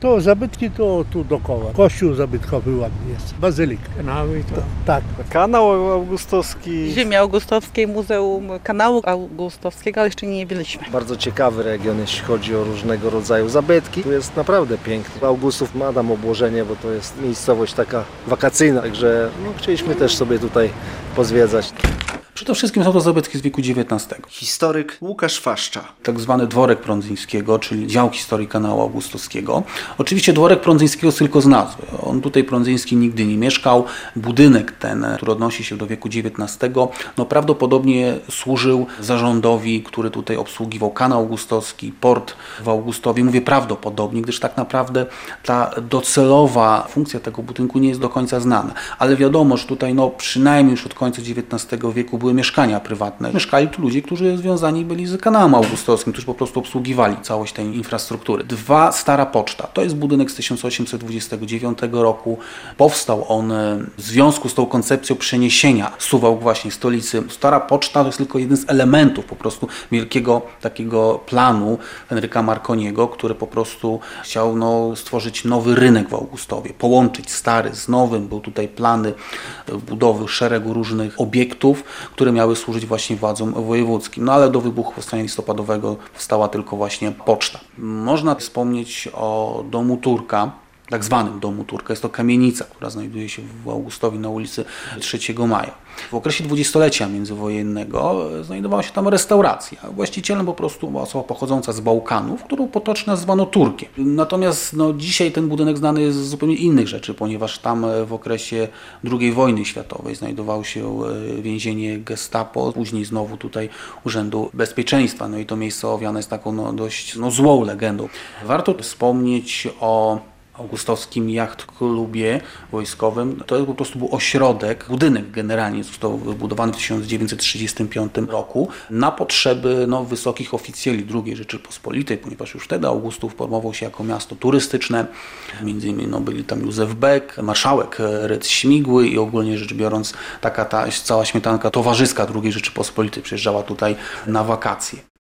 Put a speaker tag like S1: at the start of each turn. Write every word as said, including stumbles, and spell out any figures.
S1: To zabytki to tu dookoła. Kościół zabytkowy ładny jest. Bazylika.
S2: Kanały to...
S1: Tak.
S2: Kanał Augustowski.
S3: Ziemi Augustowskiej, Muzeum Kanału Augustowskiego, ale jeszcze nie byliśmy.
S4: Bardzo ciekawy region, jeśli chodzi o różnego rodzaju zabytki. Tu jest naprawdę piękny. Augustów ma tam obłożenie, bo to jest miejscowość taka wakacyjna, także no, chcieliśmy też sobie tutaj pozwiedzać.
S5: Przede wszystkim są to zabytki z wieku dziewiętnastego.
S6: Historyk Łukasz Faszcza.
S5: Tak zwany dworek Prądzyńskiego, czyli dział historii kanału augustowskiego. Oczywiście dworek Prądzyńskiego jest tylko z nazwy. On tutaj Prądzyński nigdy nie mieszkał. Budynek ten, który odnosi się do wieku dziewiętnastego, no prawdopodobnie służył zarządowi, który tutaj obsługiwał kanał augustowski, port w Augustowie. Mówię prawdopodobnie, gdyż tak naprawdę ta docelowa funkcja tego budynku nie jest do końca znana. Ale wiadomo, że tutaj no, przynajmniej już od końca dziewiętnastego wieku były mieszkania prywatne. Mieszkali tu ludzie, którzy związani byli z kanałem augustowskim, którzy po prostu obsługiwali całość tej infrastruktury. Dwa, Stara Poczta. To jest budynek z tysiąc osiemset dwudziestego dziewiątego roku. Powstał on w związku z tą koncepcją przeniesienia Suwałk właśnie stolicy. Stara Poczta to jest tylko jeden z elementów po prostu wielkiego takiego planu Henryka Marconiego, który po prostu chciał no, stworzyć nowy rynek w Augustowie, połączyć stary z nowym. Był tutaj plany budowy szeregu różnych obiektów, które miały służyć właśnie władzom wojewódzkim. No ale do wybuchu powstania listopadowego powstała tylko właśnie poczta. Można wspomnieć o domu Turka, tak zwanym domu Turka. Jest to kamienica, która znajduje się w Augustowie na ulicy trzeciego maja. W okresie dwudziestolecia międzywojennego znajdowała się tam restauracja. Właścicielem po prostu była osoba pochodząca z Bałkanów, którą potocznie nazwano Turkiem. Natomiast no, dzisiaj ten budynek znany jest z zupełnie innych rzeczy, ponieważ tam w okresie drugiej wojny światowej znajdowało się więzienie Gestapo, później znowu tutaj Urzędu Bezpieczeństwa. No i to miejsce owiane jest taką no, dość no, złą legendą. Warto wspomnieć o Augustowskim Jacht Klubie Wojskowym. To po prostu był ośrodek, budynek generalnie został wybudowany w tysiąc dziewięćset trzydziestym piątym roku na potrzeby no, wysokich oficjeli drugiej Rzeczypospolitej, ponieważ już wtedy Augustów formował się jako miasto turystyczne. Między innymi no, byli tam Józef Beck, marszałek Rydz Śmigły i ogólnie rzecz biorąc taka ta cała śmietanka towarzyska drugiej Rzeczypospolitej przyjeżdżała tutaj na wakacje.